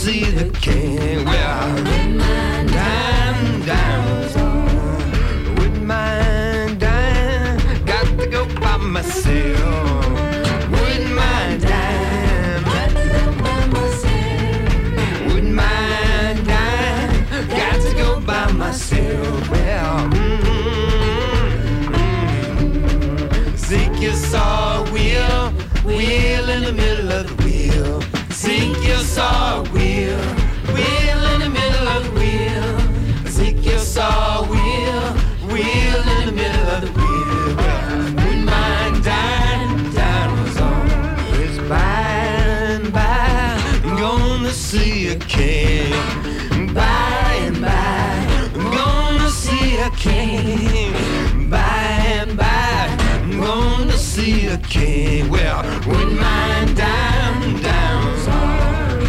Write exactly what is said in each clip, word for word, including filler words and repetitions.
see the king. Well, with my dime, dimes on. With my dime, got to go by myself. With my dime, got to go by myself. With my dime, got to go by myself. Well, mm-hmm, mm-hmm. Seek your saw wheel, wheel in the middle of the wheel. Seek your saw wheel, wheel in the middle of the wheel. Seek your saw wheel, wheel in the middle of the wheel. With my dime, dime was on. It's by and by, I'm gonna see a king. By and by, I'm gonna see a king. By and by, I'm gonna see a king. Well, with my dime, dime was on.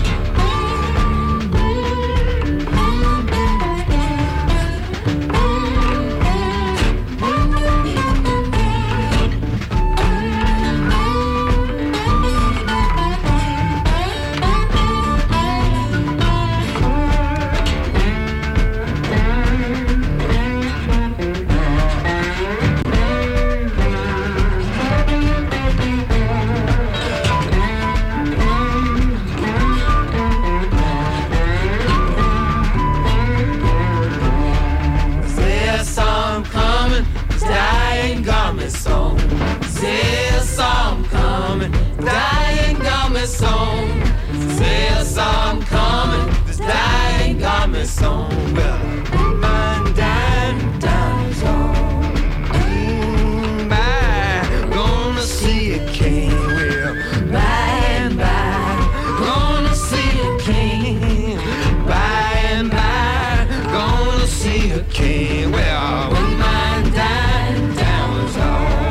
Song. Say a song coming, this dying garment song. Well, my dime, dime song. Mm, by, gonna see a king. Well, by and by, gonna see a king. By and by, gonna see a king. Well, when my dime, dime was on.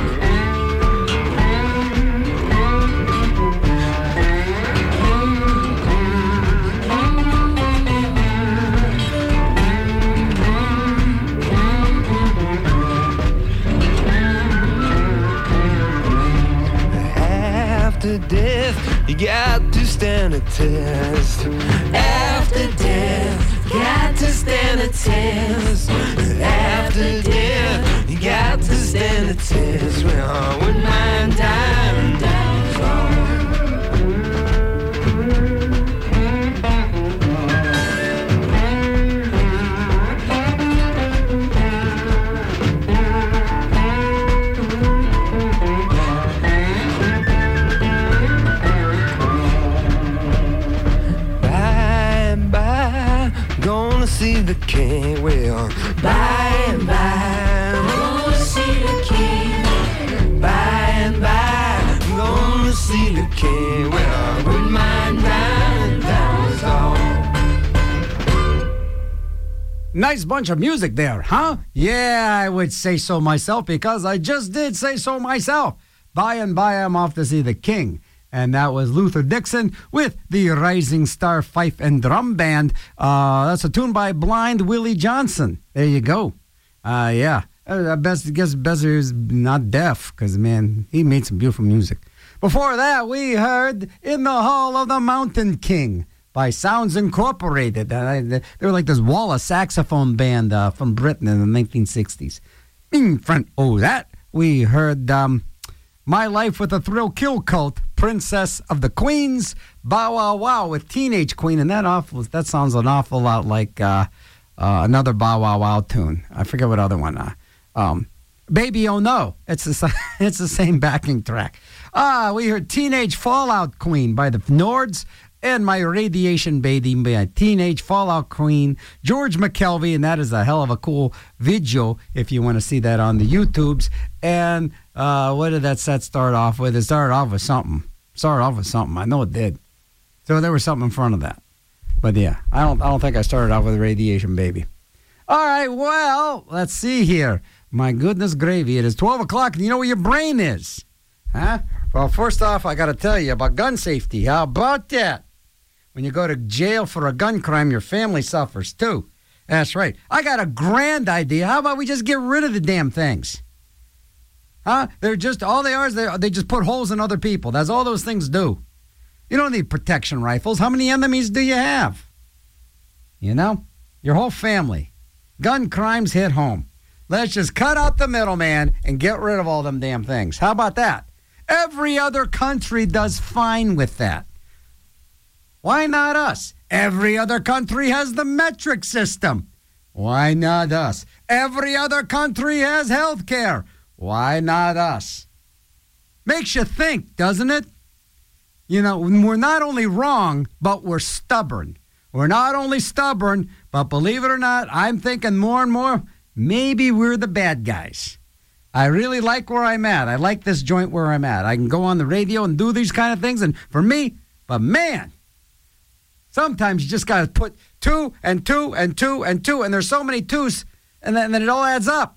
After death, you got to stand a test. After death, you got to stand a test. After death, you got to stand a test. Well, with my dime, dime's on. See the king, well, by and by, I'm gonna see the king. By and by, I'm gonna see the king. Well, with my dime, dime's on. Nice bunch of music there, huh? Yeah, I would say so myself because I just did say so myself. By and by, I'm off to see the king. And that was Luther Dixon with the Rising Star Fife and Drum Band. Uh, that's a tune by Blind Willie Johnson. There you go. Uh, yeah. I best guess Bezer is not deaf because, man, he made some beautiful music. Before that, we heard In the Hall of the Mountain King by Sounds Incorporated. Uh, they were like this Wallace saxophone band uh, from Britain in the nineteen sixties. In front of that, we heard um, My Life with a Thrill Kill Cult, Princess of the Queens, Bow Wow Wow with Teenage Queen, and that awful that sounds an awful lot like uh, uh, another Bow Wow Wow tune. I forget what other one. Uh, um, Baby Oh No. It's the it's the same backing track. Ah, uh, we heard Teenage Fallout Queen by the Nords, and My Radiation Baby by Teenage Fallout Queen, George McKelvey, and that is a hell of a cool video if you want to see that on the YouTubes. And uh, what did that set start off with? It started off with something. Started off with something. I know it did. So there was something in front of that. But yeah, I don't I don't think I started off with Radiation Baby. All right, well, let's see here. My goodness gravy, it is twelve o'clock, and you know where your brain is. Huh? Well, first off, I got to tell you about gun safety. How about that? When you go to jail for a gun crime, your family suffers too. That's right. I got a grand idea. How about we just get rid of the damn things? Huh? They're just, all they are is they, they just put holes in other people. That's all those things do. You don't need protection rifles. How many enemies do you have? You know, your whole family. Gun crimes hit home. Let's just cut out the middleman and get rid of all them damn things. How about that? Every other country does fine with that. Why not us? Every other country has the metric system. Why not us? Every other country has health care. Why not us? Makes you think, doesn't it? You know, we're not only wrong, but we're stubborn. We're not only stubborn, but believe it or not, I'm thinking more and more, maybe we're the bad guys. I really like where I'm at. I like this joint where I'm at. I can go on the radio and do these kind of things, and for me, but man, sometimes you just got to put two and two and two and two, and there's so many twos, and then, and then it all adds up.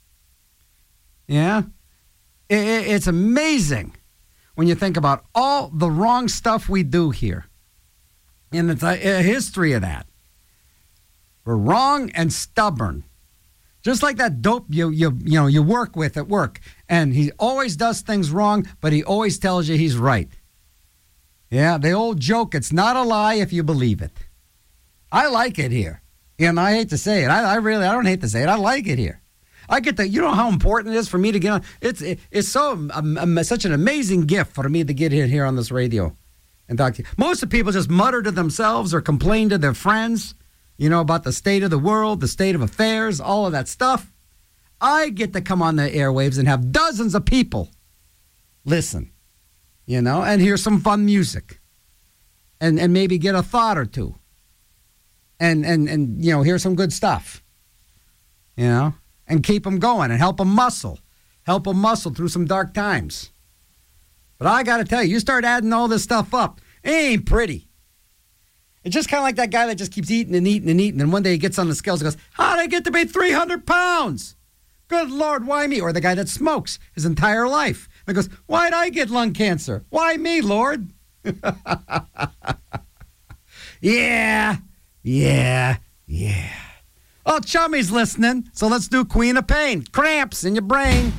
Yeah? It, it, it's amazing when you think about all the wrong stuff we do here. And it's a, a history of that. We're wrong and stubborn. Just like that dope you you you know you work with at work, and he always does things wrong, but he always tells you he's right. Yeah, the old joke, it's not a lie if you believe it. I like it here. And I hate to say it. I, I really, I don't hate to say it. I like it here. I get the, you know how important it is for me to get on. It's it, it's so um, um, such an amazing gift for me to get in here on this radio and talk to you. Most of the people just mutter to themselves or complain to their friends, you know, about the state of the world, the state of affairs, all of that stuff. I get to come on the airwaves and have dozens of people listen, you know, and hear some fun music and, and maybe get a thought or two and, and, and, you know, hear some good stuff, you know, and keep them going and help them muscle, help them muscle through some dark times. But I got to tell you, you start adding all this stuff up, it ain't pretty. It's just kind of like that guy that just keeps eating and eating and eating, and one day he gets on the scales and goes, how did I get to be three hundred pounds? Good Lord, why me? Or the guy that smokes his entire life and goes, why'd I get lung cancer? Why me, Lord? yeah, yeah, yeah. Oh, Chummy's listening, so let's do Queen of Pain. Cramps in your brain.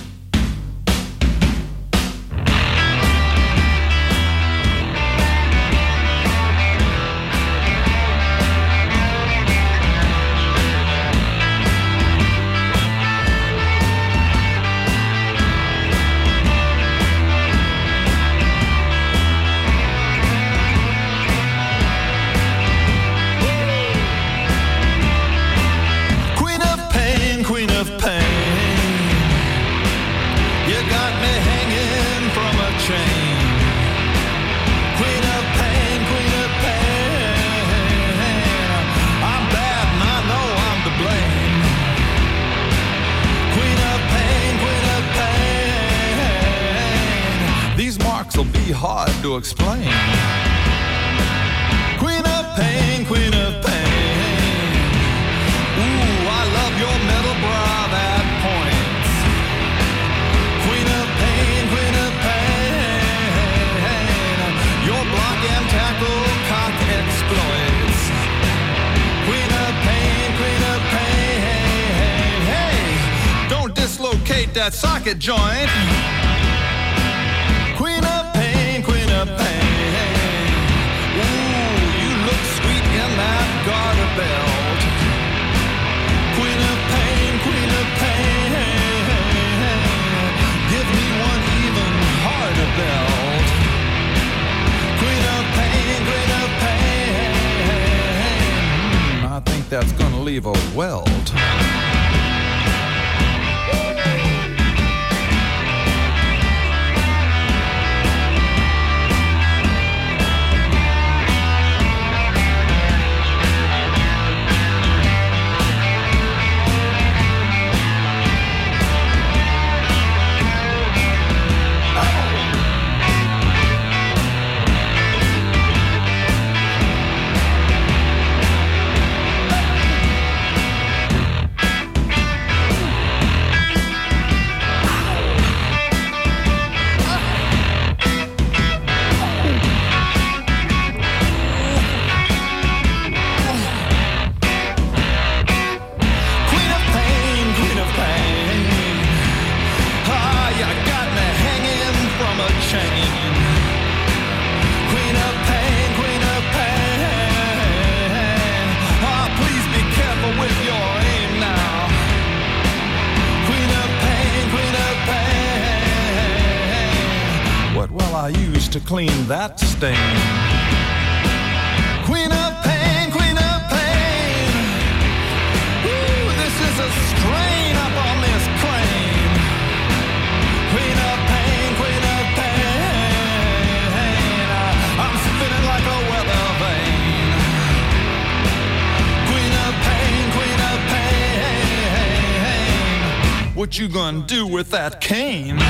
Hard to explain. Queen of pain, queen of pain. Ooh, I love your middle brow that points. Queen of pain, queen of pain. Your block and tackle cock exploits. Queen of pain, queen of pain. Hey, don't dislocate that socket joint. Queen of pain, queen of pain. Ooh, you look sweet in that garter belt. Queen of pain, queen of pain. Give me one even harder belt. Queen of pain, queen of pain. Mm, I think that's gonna leave a welt. clean that stain. Queen of pain, queen of pain. Ooh, this is a strain up on this crane. Queen of pain, queen of pain. I'm spinning like a weather vane. Queen of pain, queen of pain. What you gonna do with that cane?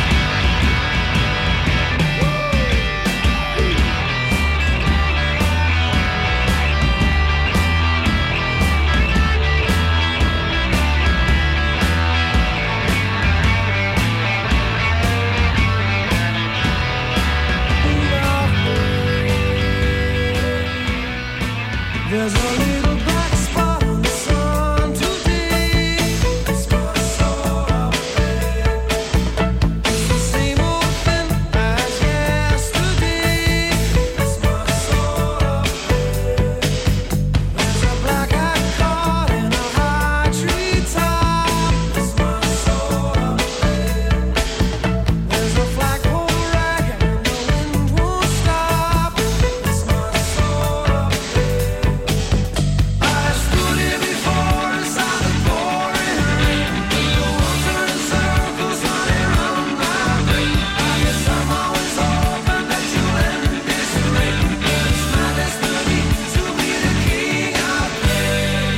There's a little black spot on the sun today. It's got a sort of pain. It's the same old thing as yesterday. It's my sort of pain. There's a black-eyed card in a high tree top. It's my sort of pain. There's a flagpole rag and the wind won't stop. It's my sort of pain. I stood here before inside the pouring rain. The world turning circles running round my brain. I guess I'm always hoping that you'll end this rain. It's my destiny to be the king of pain.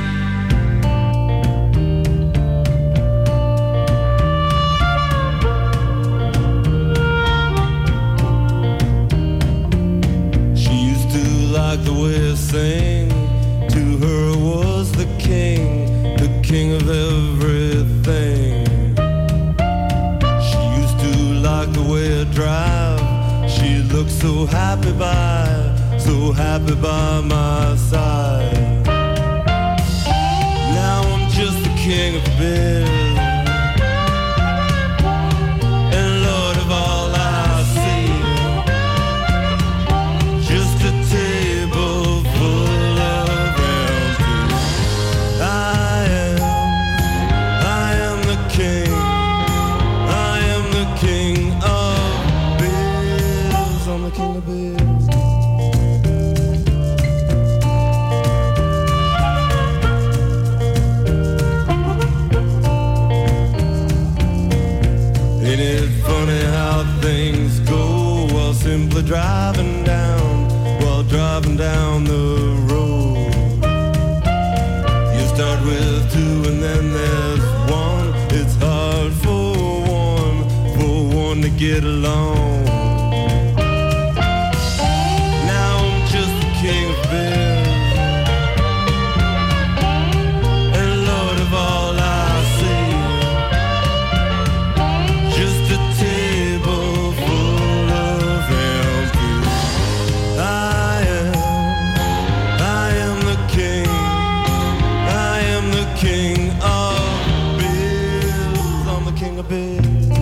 She used to like the way I sang. To her I was the king, the king of everything. She used to like the way I drive. She looked so happy by, so happy by my side. Now I'm just the king of biz. And Lord of all I see, just a table full of empty. I am, I am the king. I am the king of biz. I'm the king of biz. Ain't it funny how things go while simply driving down, while driving down the road? You start with two and then there's one. It's hard for one, for one to get along. Now I'm just the king of biz. And Lord of all I see, just a table full of empty. I am, I am the king. I am the king of biz. I'm the king of biz.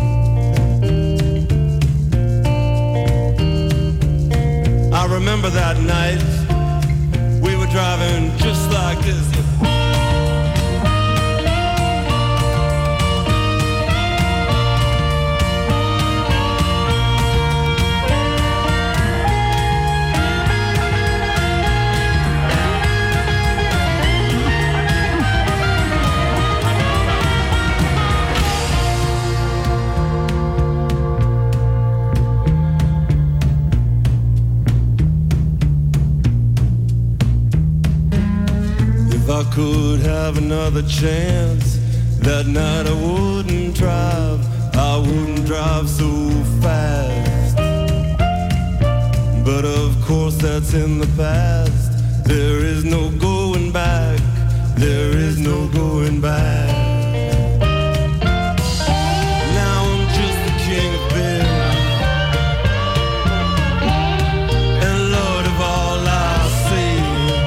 I remember that night we were driving just like this. If I could have another chance, that night I wouldn't drive, I wouldn't drive so fast. But of course that's in the past. There is no going back, there is no going back. Now I'm just the king of biz. And Lord of all I see,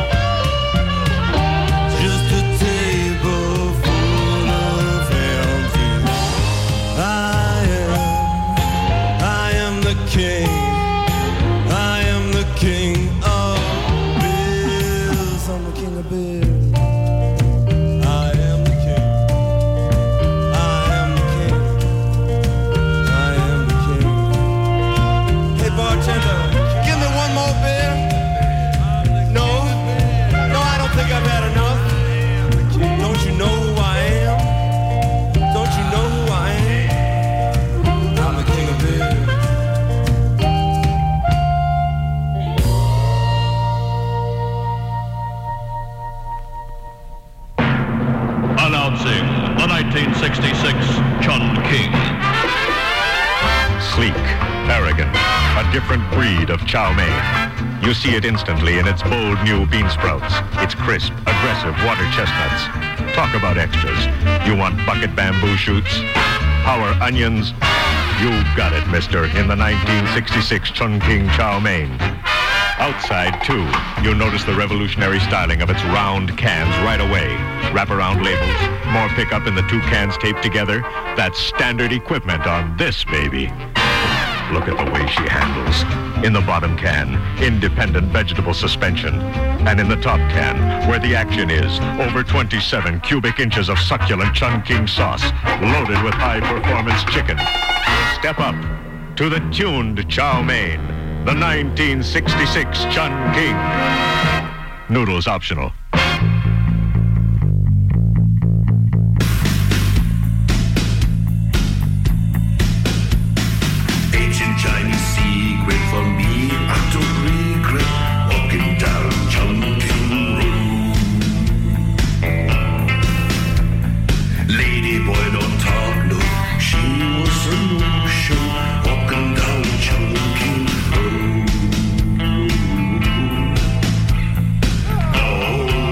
just a table full of empty. I am, I am the king. I am the king of biz. Announcing the nineteen sixty-six Chungking. Sleek, arrogant, a different breed of chow mein. You see it instantly in its bold new bean sprouts, its crisp, aggressive water chestnuts. Talk about extras. You want bucket bamboo shoots? Power onions? You got it, mister, in the nineteen sixty-six Chungking chow mein. Outside, too, you'll notice the revolutionary styling of its round cans right away. Wraparound labels, more pickup in the two cans taped together. That's standard equipment on this baby. Look at the way she handles. In the bottom can, independent vegetable suspension. And in the top can, where the action is, over twenty-seven cubic inches of succulent Chungking sauce, loaded with high-performance chicken. Step up to the tuned chow mein, the nineteen sixty-six Chungking. Noodles optional. Chinese secret for me, I don't regret walking down Chungking Road. Lady boy don't talk, no, she was a notion walking down Chungking Road. Oh,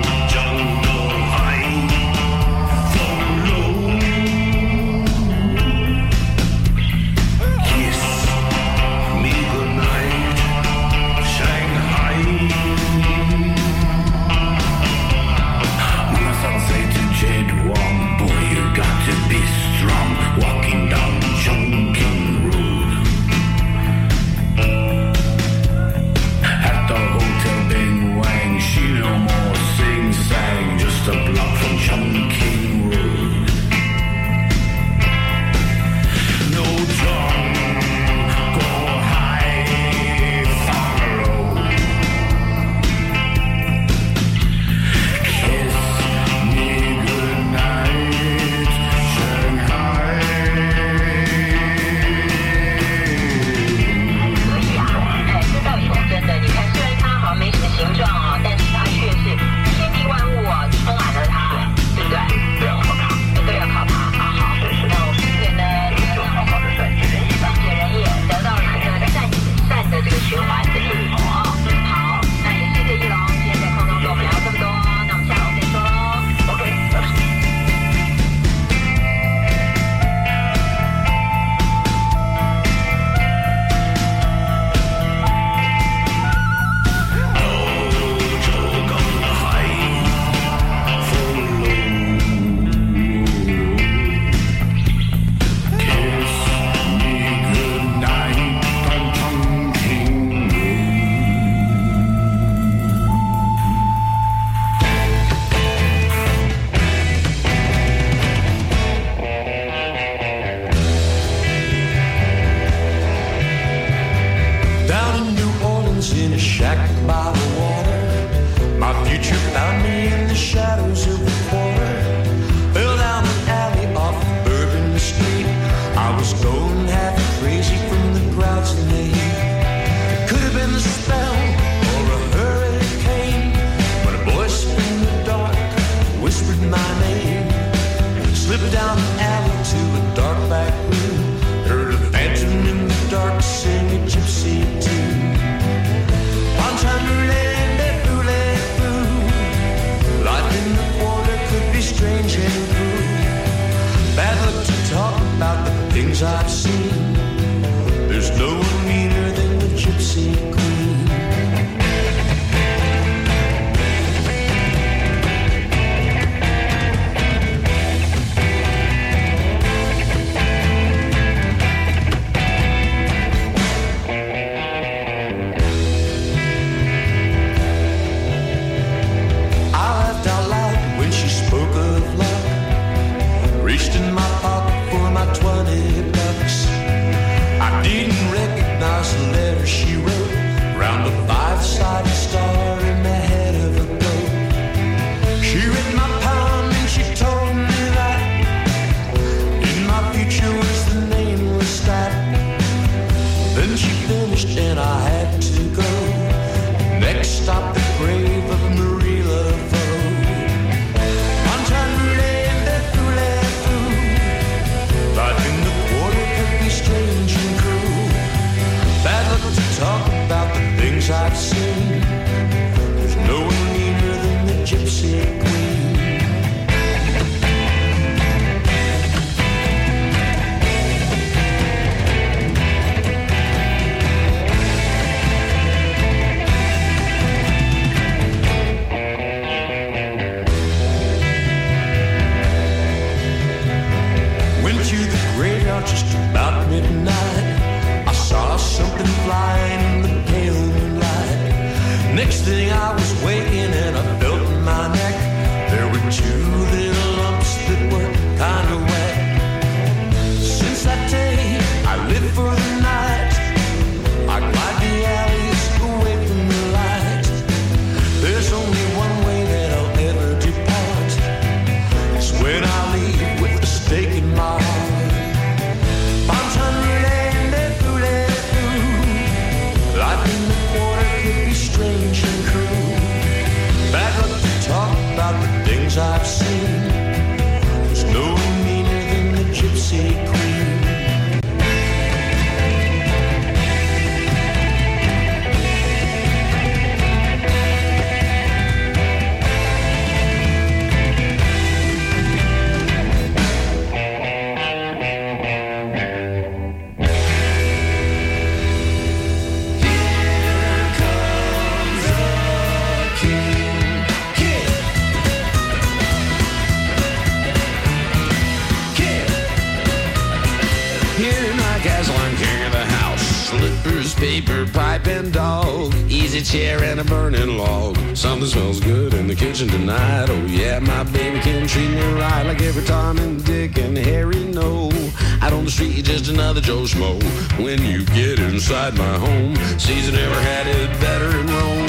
and dog, easy chair and a burning log. Something smells good in the kitchen tonight. Oh yeah, my baby can treat me right like every Tom and Dick and Harry know. Out on the street, you're just another Joe Schmo. When you get inside my home, Caesar never had it better in Rome.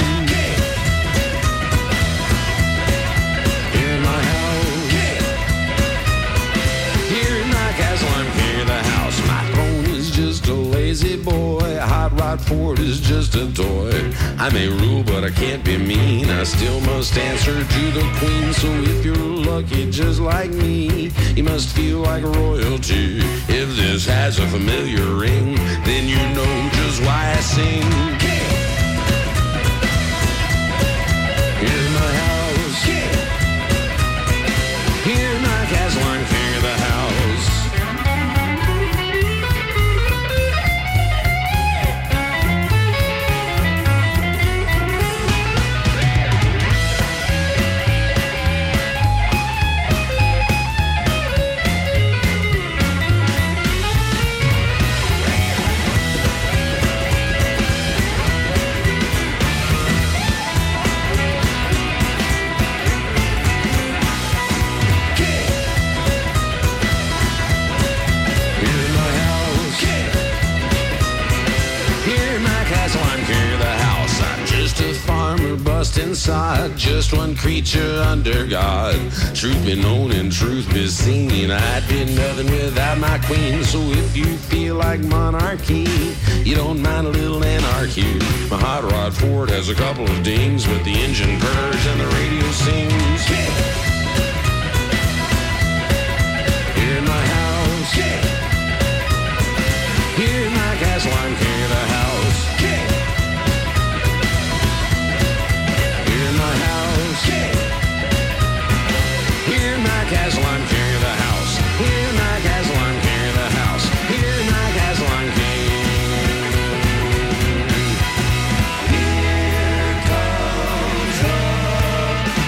In my house, here in my castle, I'm king of the house. My throne is just a lazy boy. A hot rod Ford is just a toy. I may rule, but I can't be mean. I still must answer to the queen. So if you're lucky just like me, you must feel like royalty. If this has a familiar ring, then you know just why I sing. In my house, here in my castle, I'm king of the house. Inside, just one creature under God. Truth be known and truth be seen. I'd be nothing without my queen. So if you feel like monarchy, you don't mind a little anarchy. My hot rod Ford has a couple of dings, but the engine purrs and the radio sings. Here in my house, here in my castle, I'm king of the house. Castle, I'm king of the house. Here in my castle, I'm king of the house. Here in my castle, I'm king. Here comes the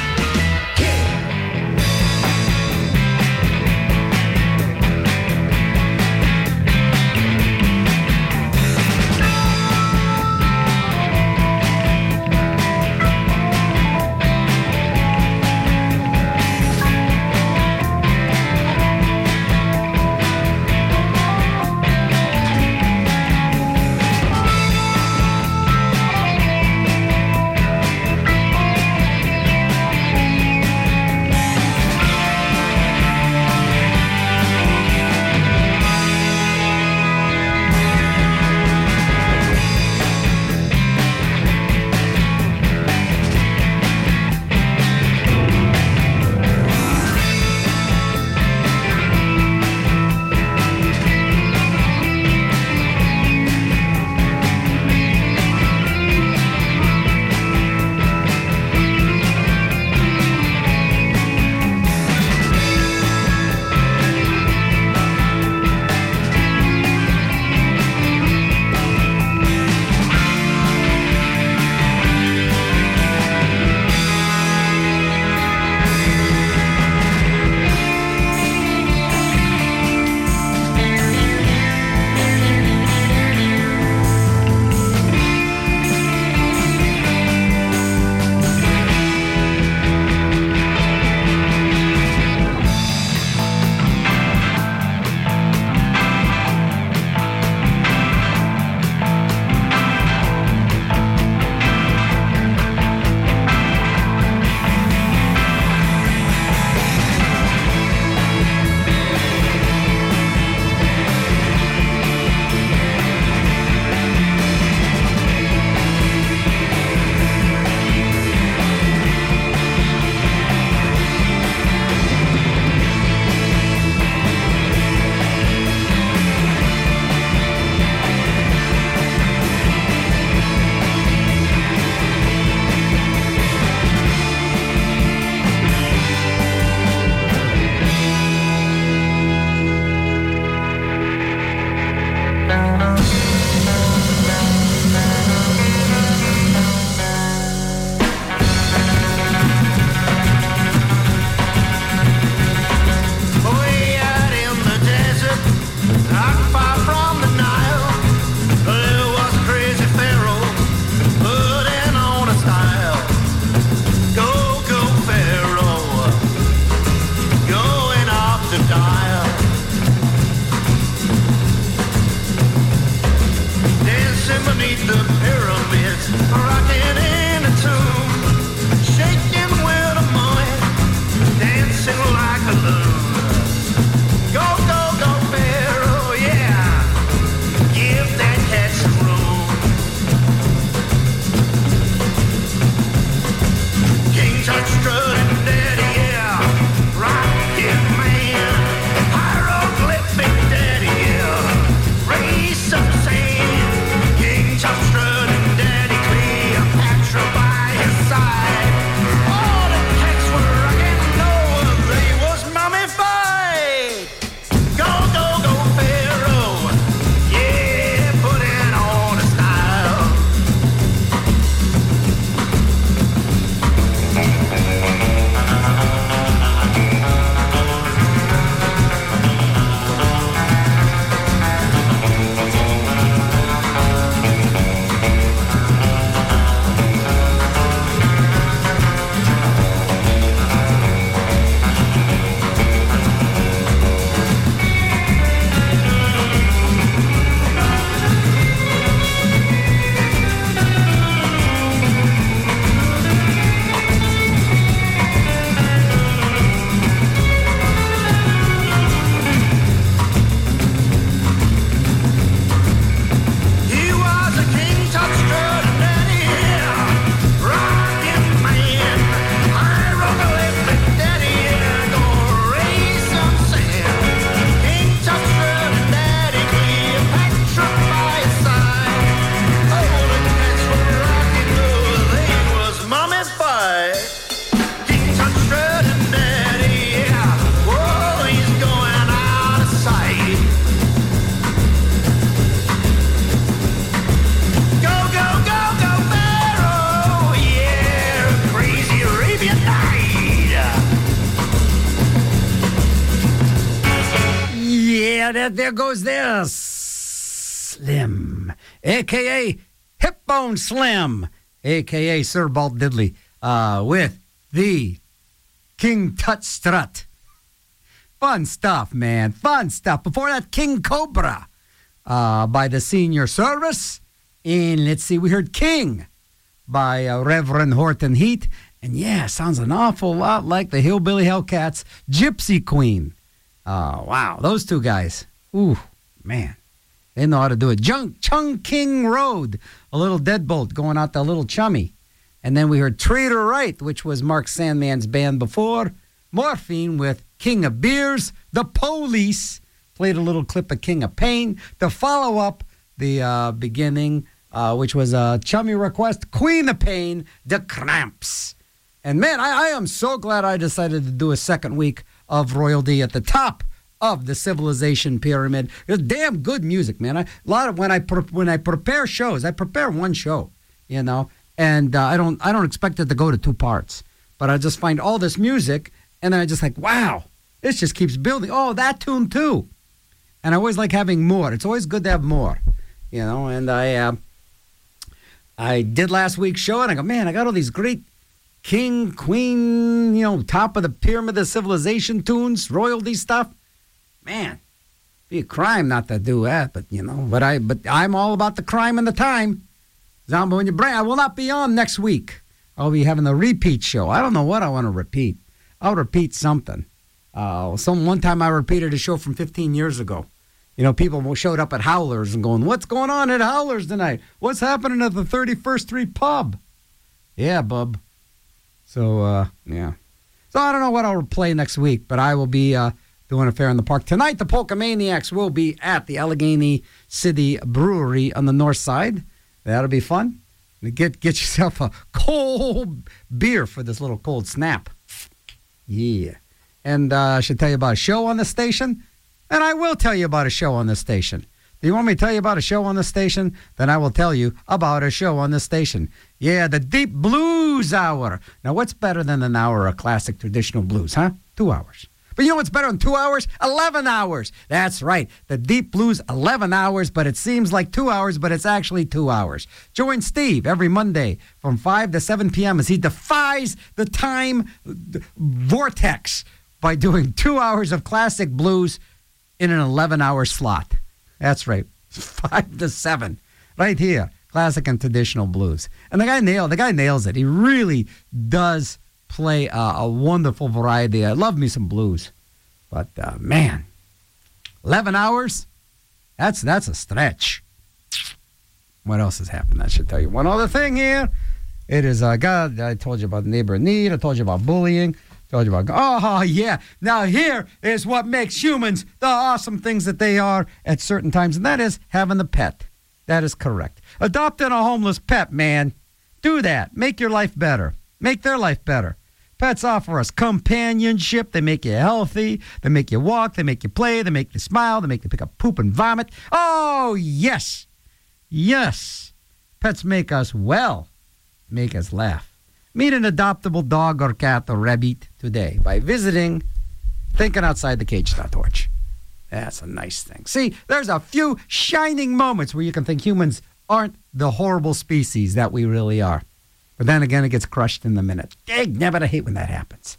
touch strutting daddy, yeah. Rocket man, hieroglyphic daddy, yeah. Race of sand, king touch strutting daddy, Cleopatra by his side. All the cats were rocking, no, they was mummified. Go, go, go, Pharaoh, yeah, put in on a style. He was a king, touch strutting daddy, yeah. Rockin' man, hieroglyphic daddy, yeah. Gonna raise some sand. King touch strutting daddy, Cleopatra by his side. Oh, the cats were rocking, oh, they was mummified. King touch strutting daddy, yeah. Whoa, he's going out of sight. Go, go, go, go, Pharaoh, yeah, crazy Arabian night. Yeah, there, there goes this Slim, a k a. Hip Bone Slim, a k a. Sir Balt Diddley, uh, with the King Tut Strut. Fun stuff, man. Fun stuff. Before that, King Cobra uh, by the Senior Service. And let's see, we heard King by uh, Reverend Horton Heat. And yeah, sounds an awful lot like the Hillbilly Hellcats, Gypsy Queen. Uh, wow, those two guys. Ooh, man. They know how to do it. Junk, Chung King Road, a little deadbolt going out to Little Chummy. And then we heard Trader Right, which was Mark Sandman's band before. Morphine with King of Beers. The Police played a little clip of King of Pain. To follow up the uh, beginning, uh, which was a Chummy request, Queen of Pain, The Cramps. And man, I, I am so glad I decided to do a second week of Royalty at the top of the civilization pyramid. It's damn good music, man. I, a lot of when I pre- when I prepare shows, I prepare one show, you know, and uh, I don't I don't expect it to go to two parts, but I just find all this music, and then I just like, wow, this just keeps building. Oh, that tune too, and I always like having more. It's always good to have more, you know. And I uh, I did last week's show, and I go, man, I got all these great King, Queen, you know, top of the pyramid of civilization tunes, royalty stuff. Man, be a crime not to do that, but you know, but I, but I'm all about the crime and the time. Zombo, when you bring, I will not be on next week. I'll be having a repeat show. I don't know what I want to repeat. I'll repeat something. Uh, some one time I repeated a show from fifteen years ago. You know, people showed up at Howlers and going, "What's going on at Howlers tonight? What's happening at the thirty-first Street Pub?" Yeah, bub. So, uh, yeah. So I don't know what I'll play next week, but I will be uh, doing a fair in the park. Tonight, the Polka Maniacs will be at the Allegheny City Brewery on the north side. That'll be fun. Get get yourself a cold beer for this little cold snap. Yeah. And uh, I should tell you about a show on the station. And I will tell you about a show on the station. Do you want me to tell you about a show on the station? Then I will tell you about a show on the station. Yeah, the Deep Blues Hour. Now, what's better than an hour of classic traditional blues, huh? Two hours. But you know what's better than two hours? eleven hours. That's right. The Deep Blues, eleven hours, but it seems like two hours, but it's actually two hours. Join Steve every Monday from five to seven p.m. as he defies the time vortex by doing two hours of classic blues in an eleven-hour slot. That's right, five to seven, right here, classic and traditional blues. And the guy nail, the guy nails it. He really does play a, a wonderful variety. I love me some blues, but uh, man, eleven hours, that's that's a stretch. What else has happened? I should tell you one other thing here. It is, uh, God, I told you about neighbor in need. I told you about bullying. Told you about, oh, yeah. Now here is what makes humans the awesome things that they are at certain times, and that is having a pet. That is correct. Adopting a homeless pet, man. Do that. Make your life better. Make their life better. Pets offer us companionship. They make you healthy. They make you walk. They make you play. They make you smile. They make you pick up poop and vomit. Oh, yes. Yes. Pets make us well. Make us laugh. Meet an adoptable dog or cat or rabbit today by visiting thinking outside the cage dot org. That's a nice thing. See, there's a few shining moments where you can think humans aren't the horrible species that we really are. But then again, it gets crushed in the minute. Dag nabbit, I hate when that happens.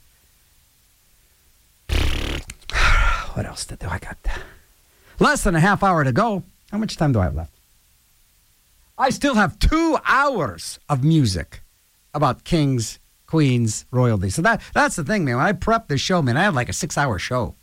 What else to do? I got less than a half hour to go. How much time do I have left? I still have two hours of music about kings, queens, royalty. So that that's the thing, man. When I prepped this show, man, I had like a six-hour show.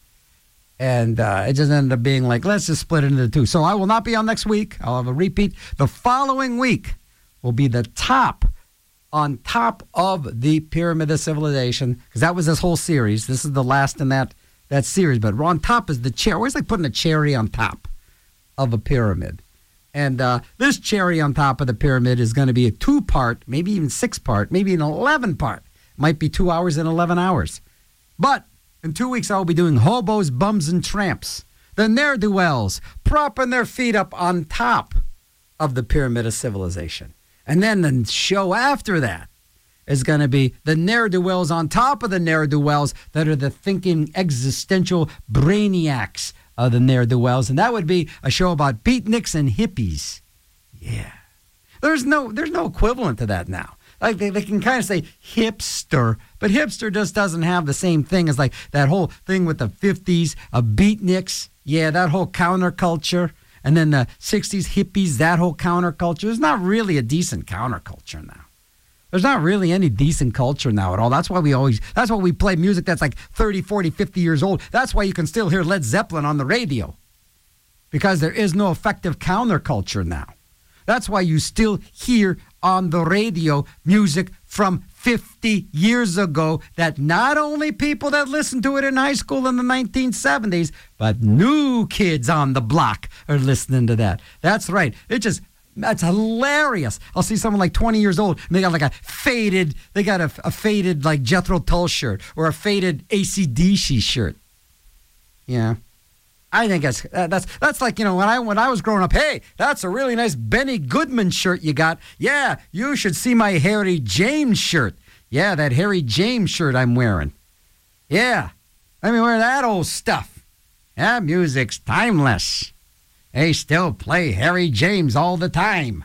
And uh, it just ended up being like, let's just split it into two. So I will not be on next week. I'll have a repeat. The following week will be the top, on top of the Pyramid of Civilization, because that was this whole series. This is the last in that, that series. But on top is the cherry. Always like putting a cherry on top of a pyramid. And uh, this cherry on top of the pyramid is going to be a two-part, maybe even six-part, maybe an eleven-part. Might be two hours and eleven hours. But in two weeks, I will be doing hobos, bums, and tramps. The ne'er-do-wells propping their feet up on top of the Pyramid of Civilization. And then the show after that is going to be the ne'er-do-wells on top of the ne'er-do-wells that are the thinking existential brainiacs of the ne'er-do-wells, and that would be a show about beatniks and hippies. Yeah. There's no there's no equivalent to that now. Like they, they can kind of say hipster, but hipster just doesn't have the same thing as like that whole thing with the fifties of beatniks. Yeah, that whole counterculture. And then the sixties hippies, that whole counterculture. There's not really a decent counterculture now. There's not really any decent culture now at all. That's why we always, that's why we play music that's like thirty, forty, fifty years old. That's why you can still hear Led Zeppelin on the radio. Because there is no effective counterculture now. That's why you still hear on the radio music from fifty years ago that not only people that listened to it in high school in the nineteen seventies, but new kids on the block are listening to that. That's right. It just... That's hilarious. I'll see someone like twenty years old, and they got like a faded, they got a, a faded like Jethro Tull shirt or a faded A C D C shirt. Yeah. I think that's, uh, that's, that's like, you know, when I, when I was growing up, hey, that's a really nice Benny Goodman shirt you got. Yeah, you should see my Harry James shirt. Yeah, that Harry James shirt I'm wearing. Yeah. Let me wear that old stuff. That music's timeless. They still play Harry James all the time.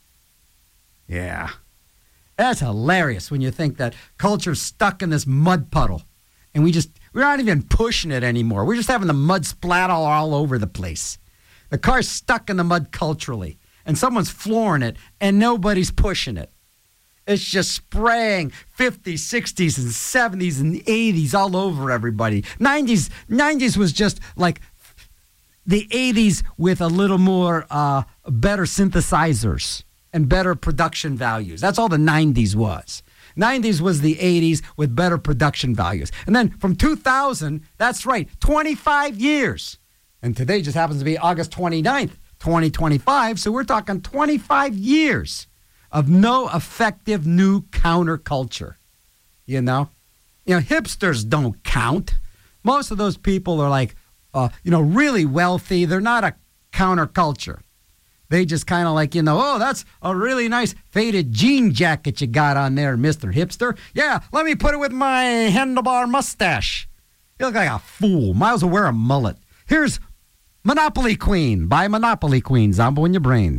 Yeah. That's hilarious when you think that culture's stuck in this mud puddle. And we just, we're not even pushing it anymore. We're just having the mud splat all, all over the place. The car's stuck in the mud culturally. And someone's flooring it, and nobody's pushing it. It's just spraying fifties, sixties, and seventies, and eighties all over everybody. nineties, nineties was just like the eighties with a little more uh, better synthesizers and better production values. That's all the nineties was. nineties was the eighties with better production values. And then from two thousand, that's right, twenty-five years. And today just happens to be August twenty-ninth, twenty twenty-five. So we're talking twenty-five years of no effective new counterculture. You know? You know, hipsters don't count. Most of those people are like, Uh, you know, really wealthy. They're not a counterculture. They just kind of like, you know, oh, that's a really nice faded jean jacket you got on there, Mister Hipster. Yeah, let me put it with my handlebar mustache. You look like a fool. Might as well wear a mullet. Here's Monopoly Queen by Monopoly Queen. Zombo in your brain.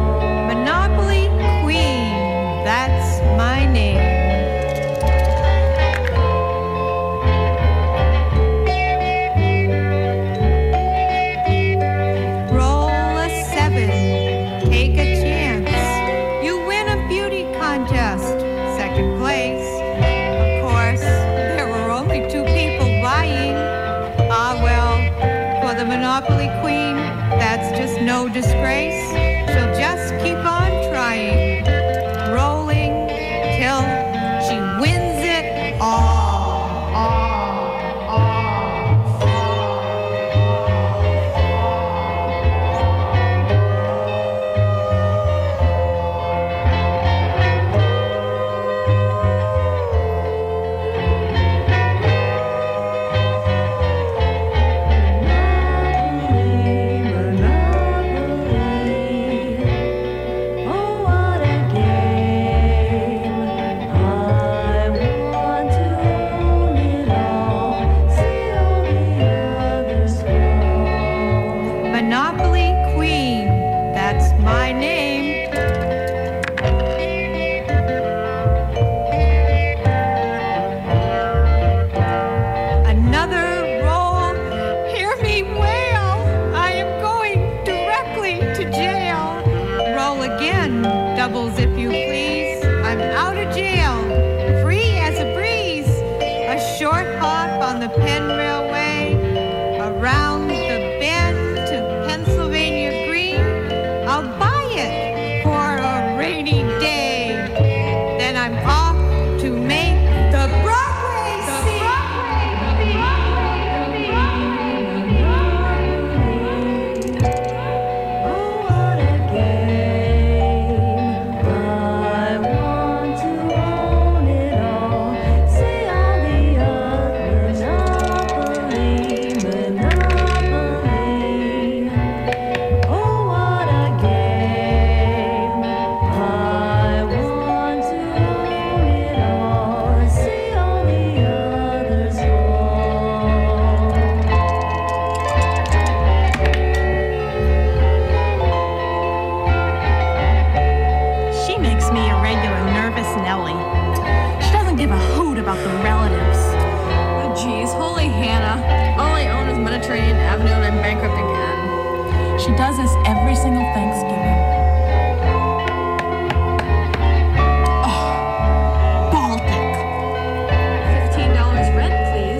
Monopoly Queen, that's my name. no disgrace. She'll just keep on trying, rolling till she wins it all, all, all, Monopoly Queen, that's my name. Another roll, hear me wail. I am going directly to jail. Roll again, doubles if you please. I'm out of jail, free as a breeze. A short hop on the Penn Railway, around the bend to Pennsylvania Green. I'll buy it for a rainy day. Then I'm off to make the Broadway scene. Oh, what a game. I want to own it all. See all the others. Monopoly, Monopoly. Oh, what a game. I want to own it all. See all the others fall. She makes me a regular nervous Nelly. She doesn't give a hoot about the relatives. Oh, geez, holy Hannah. All I own is Mediterranean Avenue and I'm bankrupt again. She does this every single Thanksgiving. Oh, Baltic. fifteen dollars rent, please.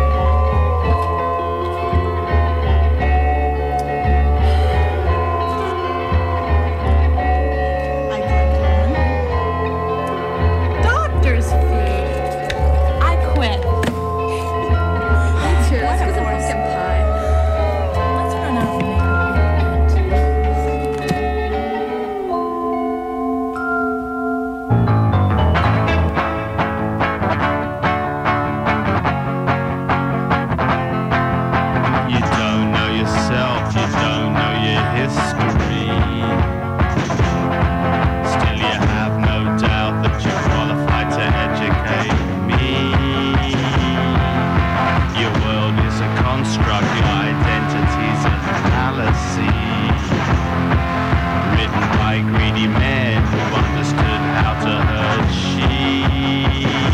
I clicked one. Doctor's fee. I quit. Me too. Let's get some pumpkin pie. Let's run out and make a payment. You don't know yourself, you don't know your history. Still, you have no doubt that you're qualified to educate me. Your world is a construct, your identity's a fallacy. Written by greedy men who understood how to herd sheep.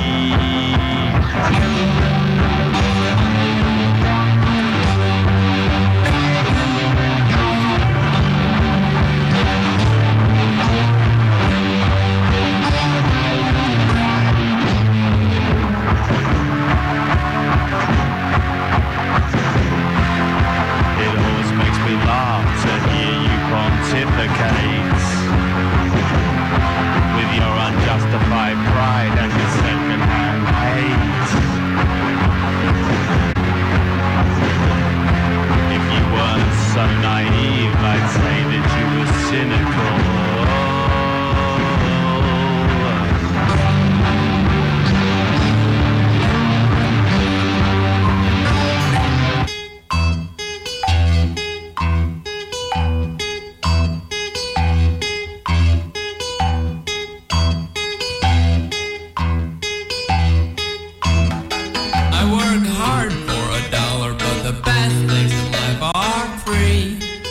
It always makes me laugh to hear you pontificate with your unjustified pride and your second-hand hate. If you weren't so naive, I'd say that you were cynical. I work hard for a dollar, but the best things in life are free.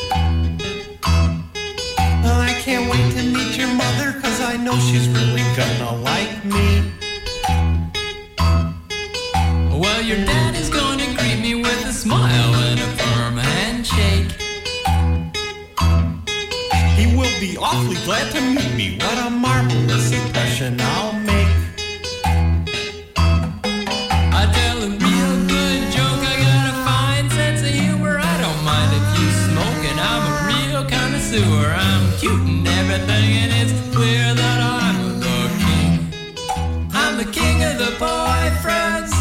Well, I can't wait to meet your mother, cause I know she's really gonna like me. Well, your dad is gonna greet me with a smile and a firm handshake. He will be awfully glad to meet me. What a marvelous impression I'll make. I tell a real good joke, I got a fine sense of humor. I don't mind if you smoke, and I'm a real kind sewer. I'm cute and everything, and it's clear that I'm the king. I'm the king of the boyfriends.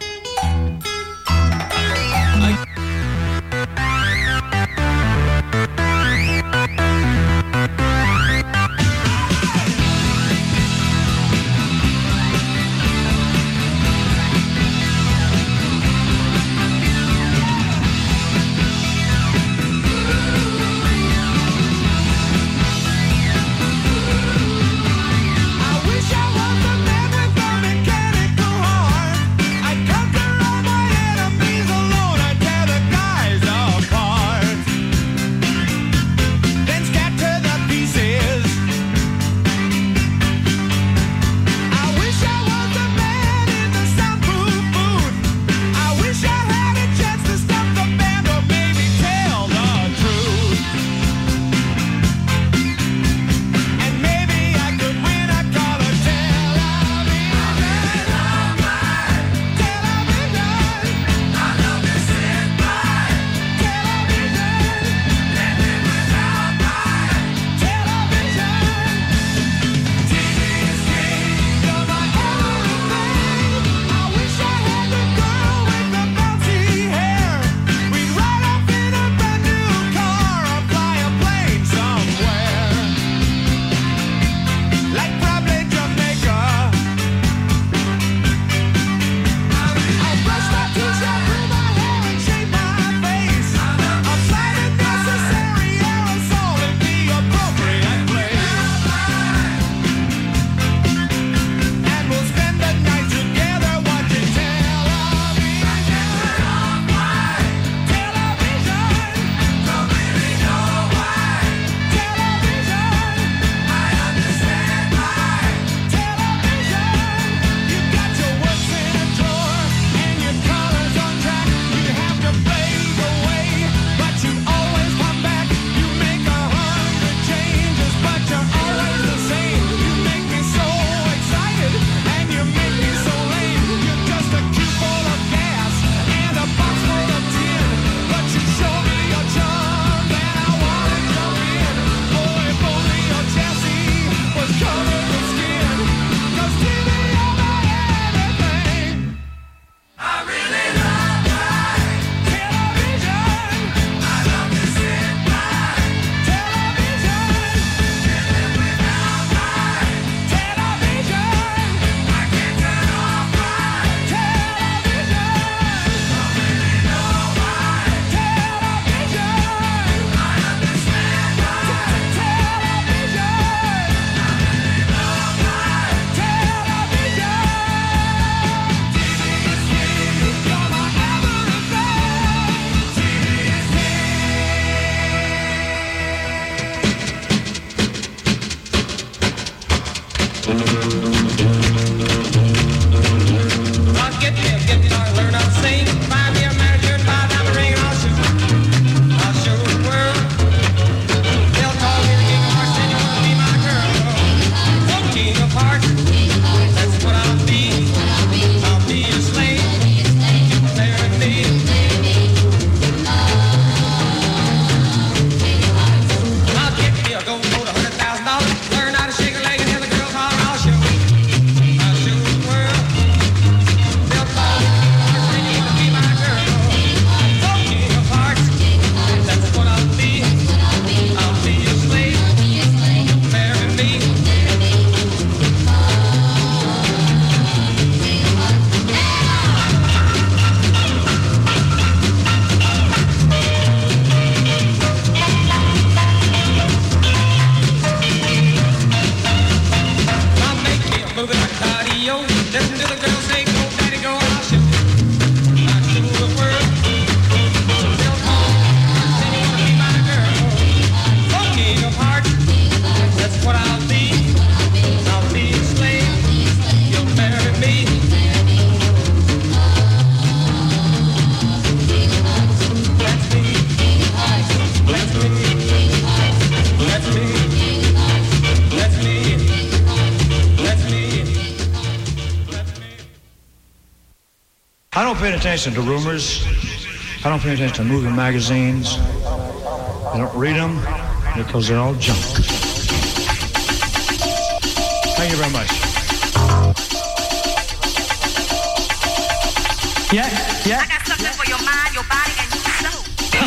I- I wish I was the man with a mechanical heart. I'd conquer all my enemies alone. I'd tear the guys apart, then scatter the pieces. I wish I was the man in the soundproof booth. I wish I had a chance to stop the band or maybe tell the truth. And maybe I could win a color television. Television. I love to sit by television. Let me without my television. T V is king. You're my everything. I wish I had the girl with the bouncy hair. We'd ride off in a brand new car or fly a plane somewhere, like probably Jamaica. I'll brush my teeth out through my hair and shave my face. Apply the necessary aerosol in the appropriate place. And we'll spend the night together watching television. Television. Don't really know why. Television. I understand why. Television. You got your works in a drawer and your colors on track. You have to fade away, but you always come back. You make a hundred changes, but you're always the same. You make me so excited and you make me so lame. You're just a cube full of gas and a box full of tin, but you show me your charm and I wanna jump in. Oh, if only your chassis was covered with skin, 'cause T V are my everything. I really love my television. I love to sit by television. Living without my television. I can't turn off my television. Don't really know why. Television. I understand why. Television. I really love my television. T V is king. You're my everything. T V is I'll get me a guitar, learn how to sing. Buy me a manicure, buy a diamond ring, and I'll show. I'll show the world. They'll call me the king of hearts, and you wanna be my girl. Oh, king of hearts, that's what I'll be. I'll be a slave, marry me. I'll get me a gold note, a hundred thousand dollars. Learn how to shake a leg and have the girls holler. I'll show. I'll show the world. They'll call me the king of hearts, and you wanna be my girl. Oh, king of hearts, that's what I'll be. I'll be a slave, marry me. I'll make me a movie like cardio. Listen to the girls say, go, daddy, go, and I'll show. I'll show the world. They'll call me, and you wanna be my girl. Oh, king of hearts, that's what I'll be. I'll be a slave, you'll marry me. That's me. That's me. That's me. That's me. That's me. That's me. I don't pay attention to rumors. I don't pay attention to movie magazines. I don't read them. because they're all junk. Thank you very much. Yeah, yeah. I got something for your mind, your body, and your soul.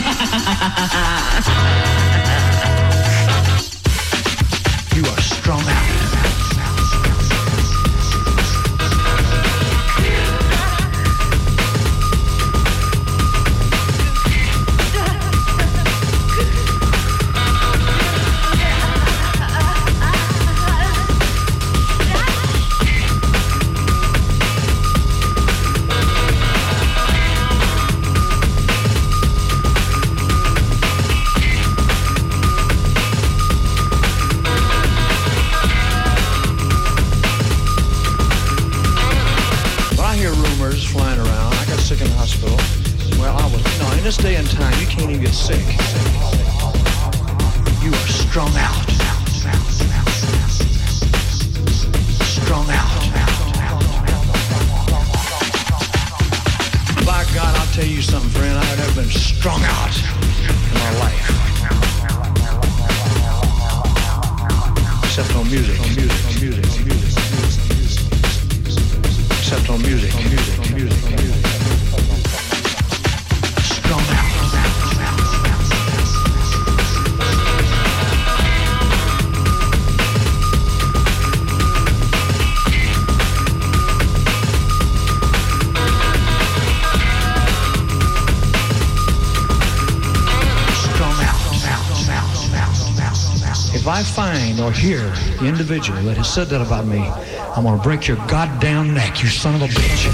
You are strung out. Day and time, you can't even get sick. You are strung out. Strung out. By God, I'll tell you something, friend. I've never been strung out in my life. Except on music, on music, on music, on music, on music. Except on music, on music, on music, on music. If I find or hear the individual that has said that about me, I'm gonna break your goddamn neck, you son of a bitch.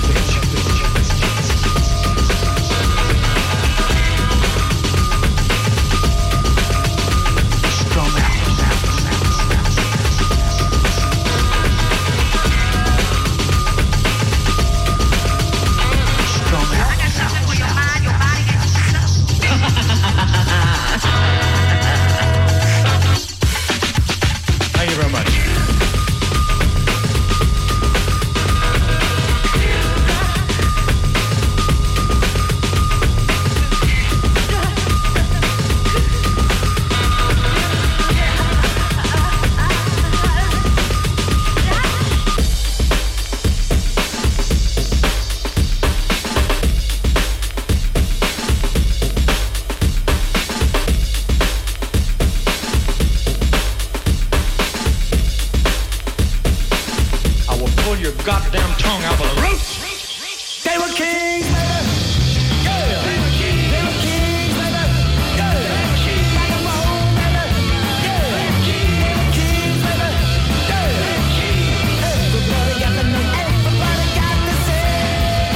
Goddamn tongue out of the roof. They were kings, baby. Yeah. They were kings, they were kings, baby. Yeah. They were kings, like a bone, baby. Yeah. They were kings, they were kings, baby. Yeah. They were kings. Everybody got to know, everybody got to sing.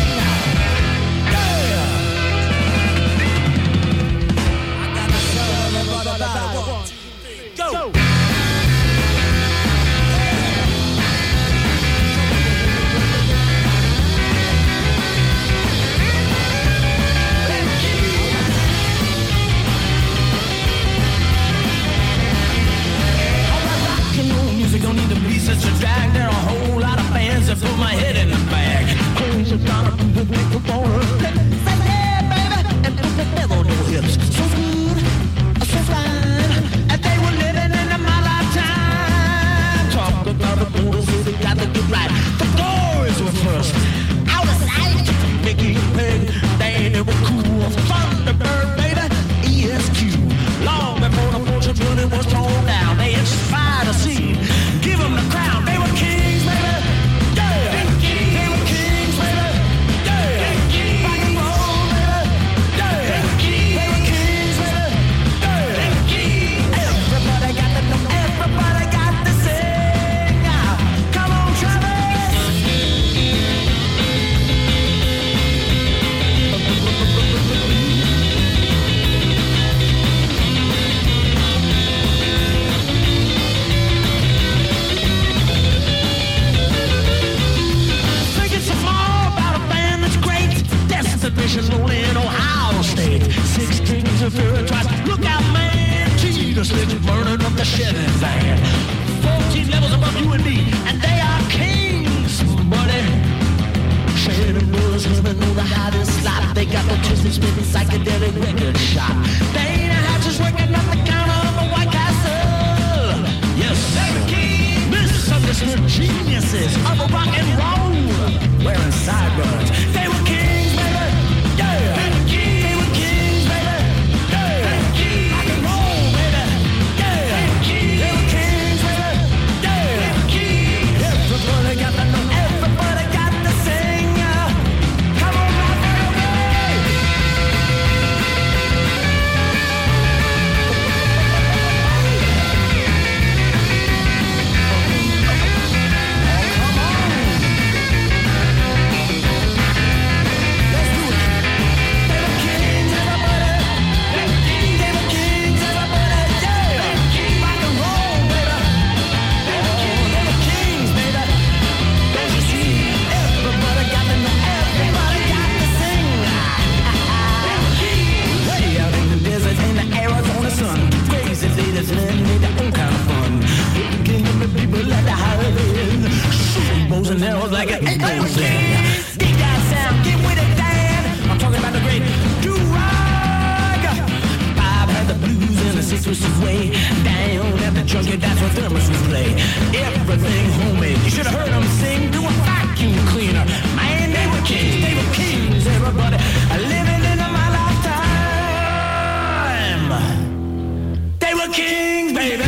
Yeah. I got to tell everybody about it. One, two, three, go. go. Don't need to be such a drag. There are a whole lot of fans that put my head in the bag. Close your dollar from the microphone. Say yeah, baby, and put the devil on your hips. So good, so fine, and they were living in my lifetime. Talk about the Motor City, got to get right. The Doors were first. Out of sight, Mickey and Peg, they were cool. Thunderbird, baby, E S Q. Long before the fortune running was torn down, they inspired a scene. Give them the crown. They were kings, baby. Yeah. They were kings, they were kings baby. Yeah. They were kings. Rock and roll, baby. Yeah. They were kings, they were kings, baby. Yeah. They were kings. Everybody got to know. Everybody got to sing. Come on, Travis. Destination in Ohio State. Six kings of fury twice. Look out, man. Jesus is burning up the Chevy van. Fourteen levels above you and me, and they are kings, buddy. Shannon Brothers heaven know the hottest slot. They got the twisted, spinning, psychedelic record shop. They ain't a hatches working up the counter. was way down at the junkyard. That's where thermoses lay. Everything homemade. You should have heard them sing to a vacuum cleaner. Man, they were kings, they were kings, everybody. Living in my lifetime. They were kings, baby.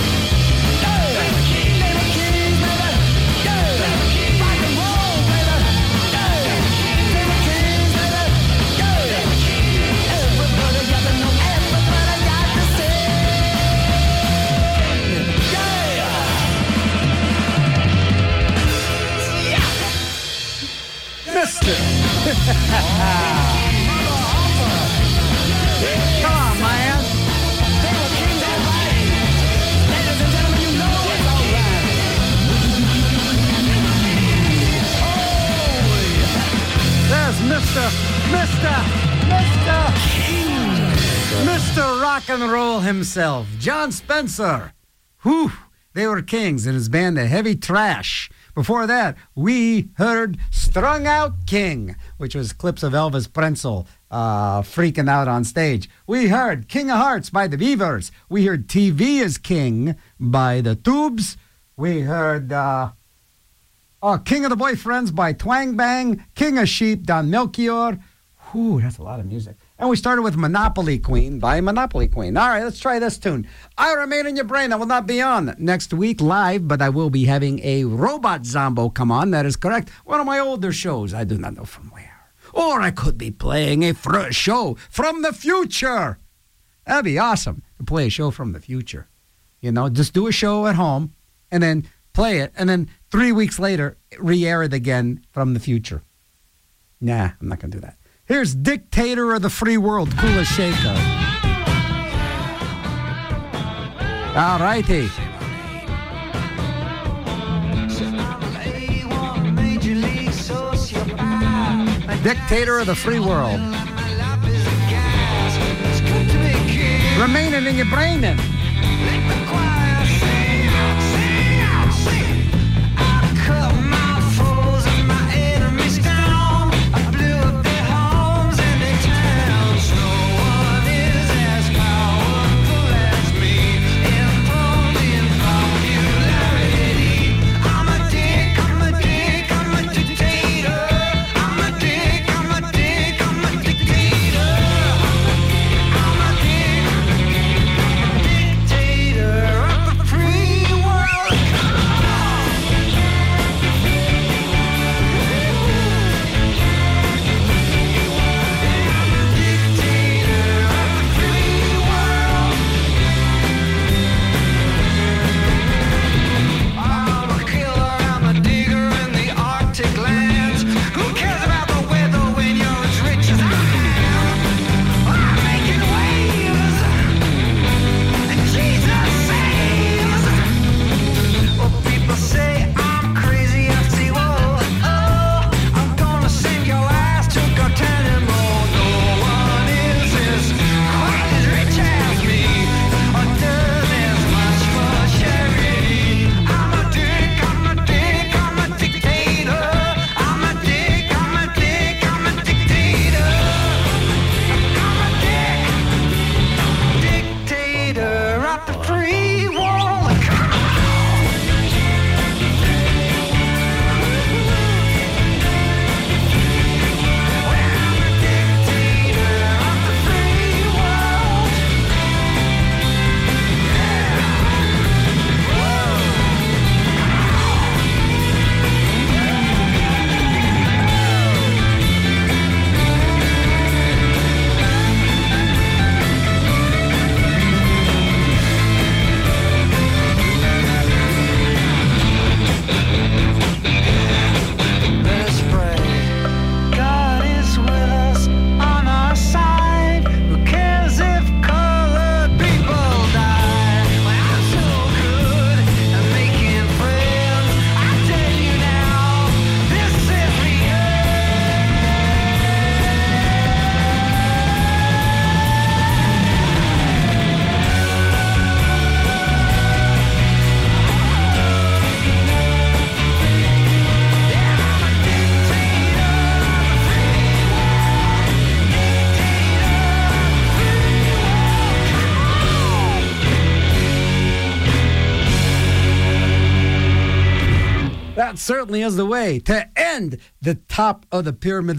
Mister Come on, man. There's Mister Mister Mister Mister Rock and Roll himself, John Spencer. Whew, they were kings in his band, The Heavy Trash. Before that, we heard Strung Out King, which was clips of Elvis Presley uh, freaking out on stage. We heard King of Hearts by the Beavers. We heard T V is King by the Tubes. We heard uh, oh, King of the Boyfriends by Twang Bang. King of Sheep, Don Melchior. Whew, that's a lot of music. And we started with Monopoly Queen by Monopoly Queen. All right, let's try this tune. I Remain in Your Brain. I will not be on next week live, but I will be having a Robot Zombo come on. That is correct. One of my older shows. I do not know from where. Or I could be playing a fr- show from the future. That'd be awesome to play a show from the future. You know, just do a show at home and then play it. And then three weeks later, re-air it again from the future. Nah, I'm not going to do that. Here's Dictator of the Free World, Kula Shaker. All righty. Dictator of the Free World. Remaining in your brain then. certainly is the way to end the top of the pyramid